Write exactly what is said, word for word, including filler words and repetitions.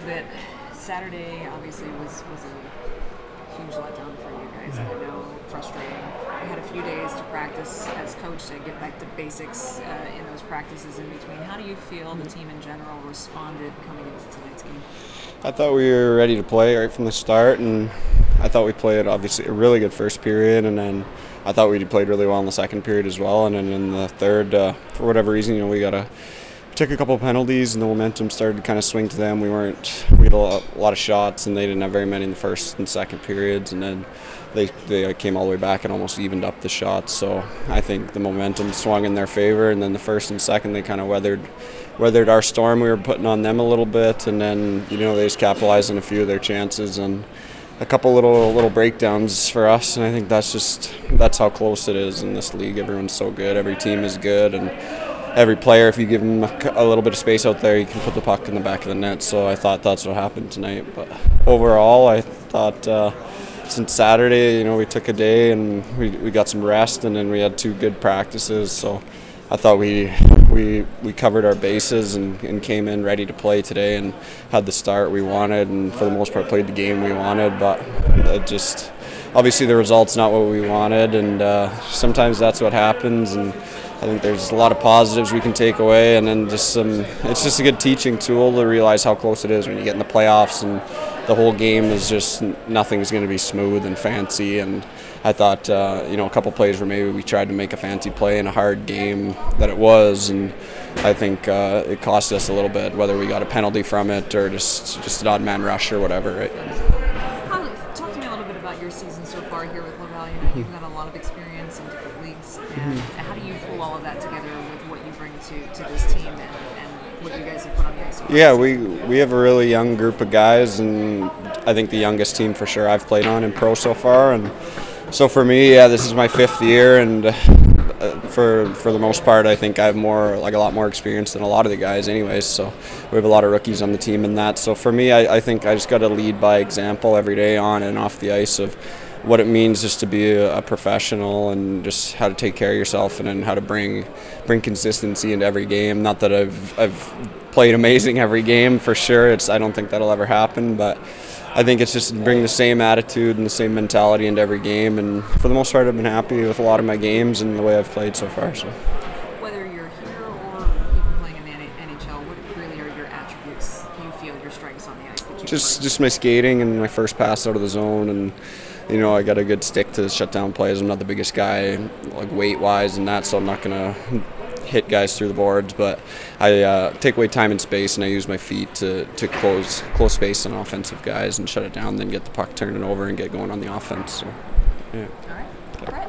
bit. Saturday obviously was, was a huge letdown for you guys. I know, frustrating. We had a few days to practice as coach to get back to basics uh, in those practices in between. How do you feel the team in general responded coming into tonight's game? I thought we were ready to play right from the start, and I thought we played obviously a really good first period, and then I thought we played really well in the second period as well. And then in the third, uh, for whatever reason, you know, we got a took a couple of penalties, and the momentum started to kind of swing to them. We weren't we had a lot, a lot of shots, and they didn't have very many in the first and second periods, and then they they came all the way back and almost evened up the shots. So I think the momentum swung in their favor, and then the first and second they kind of weathered weathered our storm we were putting on them a little bit, and then you know they just capitalized on a few of their chances and a couple little little breakdowns for us. And I think that's just that's how close it is in this league. Everyone's so good, every team is good, and every player, if you give him a, a little bit of space out there, you can put the puck in the back of the net. So I thought that's what happened tonight. But overall, I thought uh, since Saturday, you know, we took a day and we, we got some rest, and then we had two good practices. So I thought we we we covered our bases and, and came in ready to play today and had the start we wanted, and for the most part played the game we wanted. But it just obviously the result's not what we wanted, and uh, sometimes that's what happens. And I think there's a lot of positives we can take away, and then just some. It's just a good teaching tool to realize how close it is when you get in the playoffs, and the whole game is just nothing's going to be smooth and fancy. And I thought, uh, you know, a couple plays where maybe we tried to make a fancy play in a hard game that it was, and I think uh, it cost us a little bit, whether we got a penalty from it or just just an odd man rush or whatever. Right? How, talk to me a little bit about your season so far here with Laval. You know, you've got a lot of experience in different leagues, and Mm-hmm. how do you pull all of that together with what you bring to, to this team and, and what you guys have put on the ice so far? Yeah, we we have a really young group of guys, and I think the youngest team for sure I've played on in pro so far. And so for me, yeah, this is my fifth year, and uh, for for the most part, I think I have more like a lot more experience than a lot of the guys, anyways. So we have a lot of rookies on the team in that. So for me, I, I think I just got to lead by example every day on and off the ice of what it means just to be a, a professional, and just how to take care of yourself, and then how to bring bring consistency into every game. Not that I've I've played amazing every game for sure. It's I don't think that'll ever happen, but I think it's just bring the same attitude and the same mentality into every game. And for the most part, I've been happy with a lot of my games and the way I've played so far. So whether you're here or even playing in the N H L, what really are your attributes you feel your strengths on the ice that you just bring? just my skating and my first pass out of the zone, and you know, I got a good stick to shut down plays. I'm not the biggest guy, like weight-wise and that, so I'm not going to hit guys through the boards. But I uh, take away time and space, and I use my feet to, to close close space on offensive guys and shut it down, then get the puck turning over and get going on the offense. So, yeah. All right.